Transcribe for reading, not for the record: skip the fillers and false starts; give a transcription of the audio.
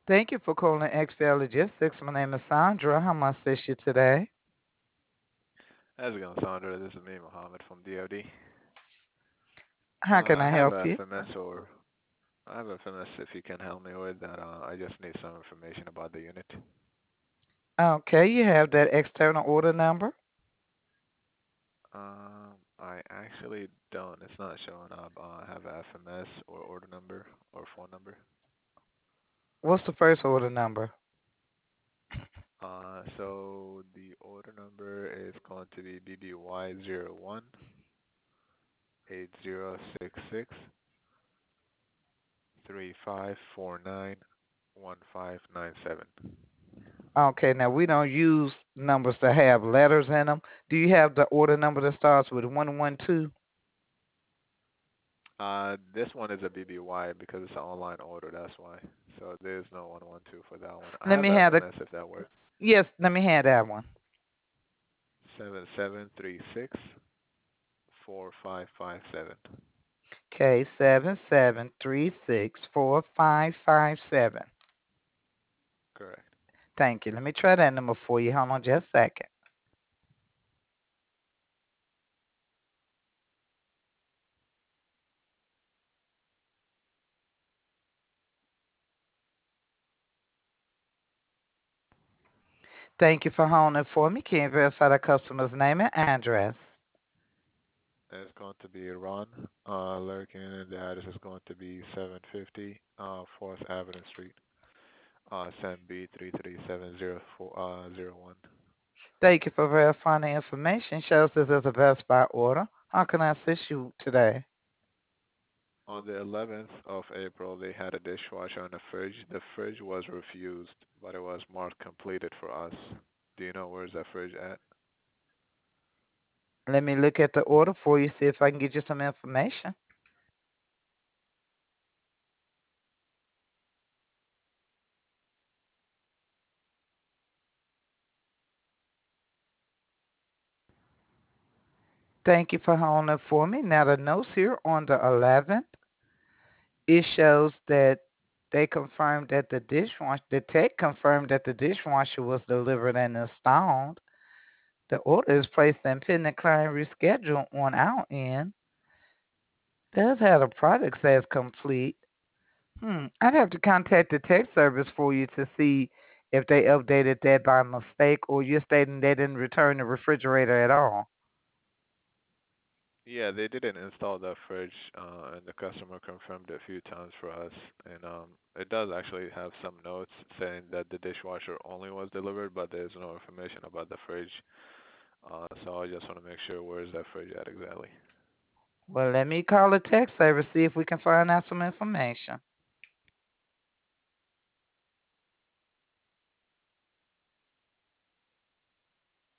Thank you for calling XL Logistics. My name is Sandra. How may I assist you today? How's it going, Sandra? This is me, Mohammed from DoD. How can I I have help a you? FMS or I have a FMS if you can help me with that. I just need some information about the unit. Okay, you have that external order number. I actually don't. It's not showing up. I have a FMS or order number or phone number. What's the first order number? So the order number is going to be BBY 01806635491597. Okay, now we don't use numbers that have letters in them. Do you have the order number that starts with 112? This one is a BBY because it's an online order, that's why. So there's no 112 for that one. I Let have me have the, FMS if that works. yes, let me have that one. 77364557. Okay, 77364557. Correct. Thank you. Let me try that number for you. Hold on just a second. Thank you for holding for me. Can you verify the customer's name and address? It's going to be Ron Lurkin, and the address is going to be 750 4th Avenue Street, San B 3370401. Thank you for verifying the information. Shows this is a Best Buy order. How can I assist you today? On the 11th of April, they had a dishwasher and a fridge. The fridge was refused, but it was marked completed for us. Do you know where's that fridge at? Let me look at the order for you, see if I can get you some information. Thank you for holding for me. Now the notes here on the 11th, it shows that they confirmed that the tech confirmed that the dishwasher was delivered and installed. The order is placed in pending client reschedule on our end. Does have a product says complete. I'd have to contact the tech service for you to see if they updated that by mistake or you're stating they didn't return the refrigerator at all. Yeah, they didn't install the fridge, and the customer confirmed it a few times for us. And it does actually have some notes saying that the dishwasher only was delivered, but there's no information about the fridge. So I just want to make sure where's that fridge at exactly. Well, let me call the tech service, see if we can find out some information.